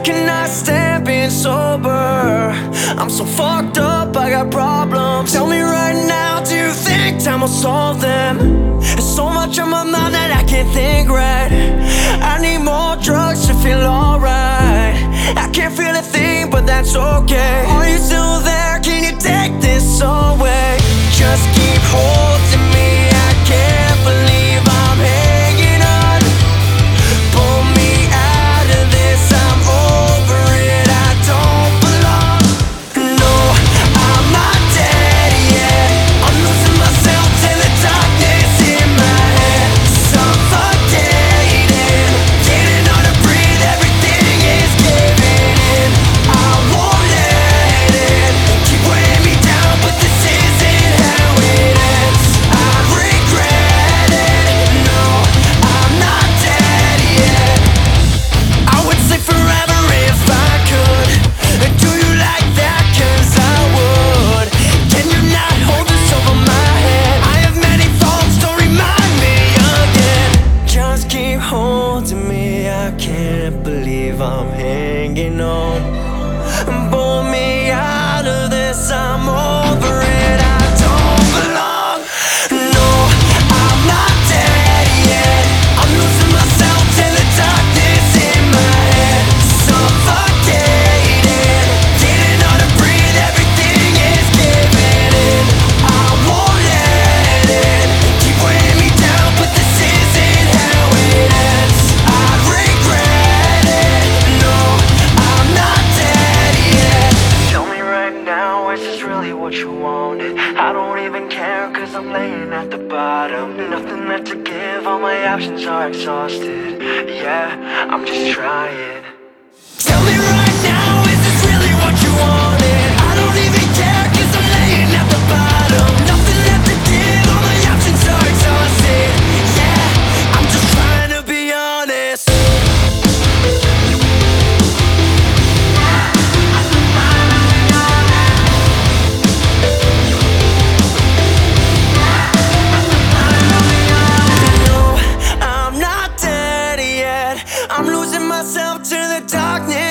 cannot stand being sober. I'm so fucked up, I got problems. Tell me right now, do you think time will solve them? There's so much on my mind that I can't think right. I need more drugs to feel alright. I can't feel a thing, but that's okay. Are you still there? Can you take this away? Just keep holding me, I can't believe I'm hanging on. Pull me out of this, I'm over it, I don't belong. No, I'm not dead yet. I'm losing myself to the darkness in my head. Suffocating, getting hard to breathe, everything is giving in. I won't let it keep weighing me down, but this isn't how it ends. I regret it, no, I'm not dead yet. I would say forever if I could. Do you like that? Cause I would. Can you not hold this over my head? I have many thoughts, don't remind me again. Just keep holding me, I can't believe I'm hanging on. Pull me out of this, I'm over it, I don't belong. No, I'm not dead yet. I'm losing myself to the darkness in my head. Suffocating, getting hard to breathe, everything is giving in. I won't let it keep weighing me down, but this isn't how it ends. I regret it, no, I'm not dead yet. Tell me right now, is this really what you wanted? I don't even care, cause I'm laying at the bottom. Nothing left to give, all my options are exhausted. Yeah, I'm just trying. Tell me right now, is this really what you wanted? I don't even care, cause I'm laying at the bottom. Nothing left to give, all my options are exhausted. Yeah, I'm just trying to be honest. No, I'm not dead yet. I'm losing myself to the darkness